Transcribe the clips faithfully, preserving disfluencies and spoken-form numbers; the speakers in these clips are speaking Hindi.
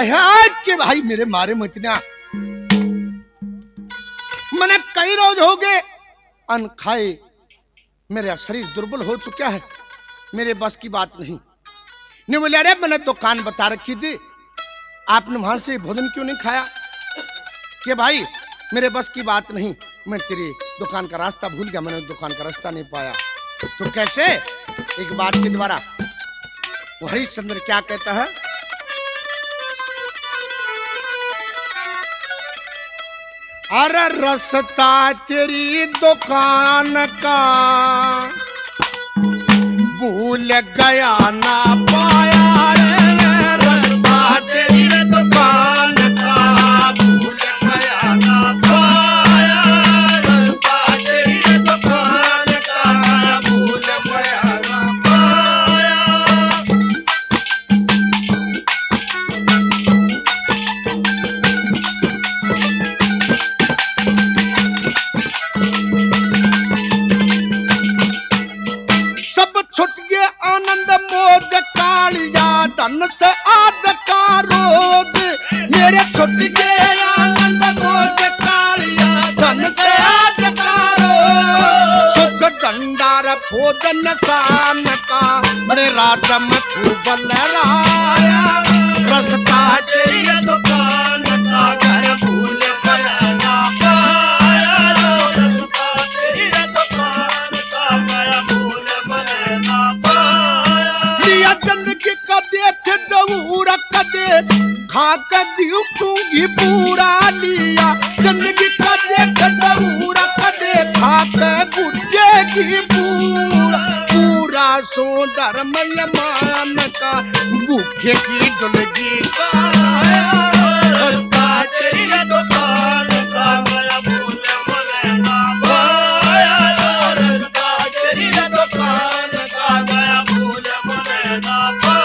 कहा कि भाई मेरे मारे मचना मैंने कई रोज हो गए अन्न खाए, मेरा शरीर दुर्बल हो चुका है, मेरे बस की बात नहीं। ने बोले अरे मैंने दुकान बता रखी थी, आपने वहां से भोजन क्यों नहीं खाया? कि भाई मेरे बस की बात नहीं, मैं तेरी दुकान का रास्ता भूल गया, मैंने दुकान का रास्ता नहीं पाया। तो कैसे? एक बात के द्वारा वो हरिश्चंद्र क्या कहता है, अरे रास्ता तेरी दुकान का भूल गया ना पाया रे, रास्ता तेरी दुकान का भूल गया ना पाया, रास्ता तेरी दुकान का भूल गया ना पाया। सब छुट गए आनंद मौज कालिया, धन से आज का रोज मेरे छुट गए आनंद मौज कालिया, धन से आज का रोज। सुख झंडार भोजन शान का मेरे राजा में खूब लहराया, रास्ता तेरी दुकान का घर भूल गया ना पाया, रास्ता तेरी दुकान का घर भूल गया ना पाया। लिया जिंदगी का देख जरूर कदे खा कर दिखूंगी पूरा, लिया जिंदगी का देख जरूर कदे खा कर गुजेगी पूरा, पूरा सुंदर मेहमान का भूखे की डुलगी काया, रास्ता तेरी दुकान का गया भूल गया ना पाया, रास्ता तेरी दुकान का गया भूल गया ना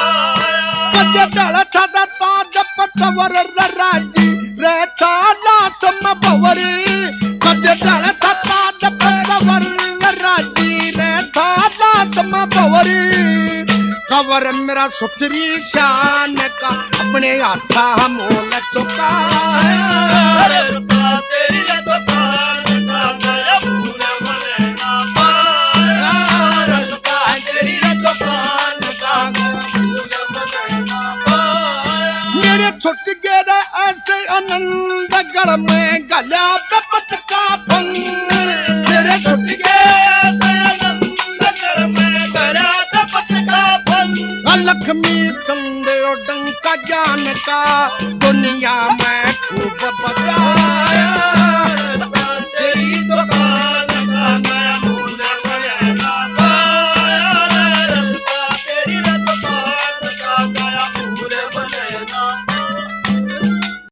पाया। कदे डल छदा ताज पचवर राजी रहता लासम भवरी, कदे डल ताज पचवर राजी रहता लासम भवरी, कवर मेरा सुथरी शान का अपने हाथा मोल चुकाया, रास्ता तेरी दुकान का गया भूल गया ना पाया, रास्ता तेरी दुकान का गया भूल गया ना पाया। मेरे छुट गए ऐसे आनंद गढ़ में गला पे पटका भंग, मेरे छुट गए ऐसे आनंद गढ़ में गला पे पटका भंग, लक्ष्मी चंद्र डंका ज्ञान का दुनिया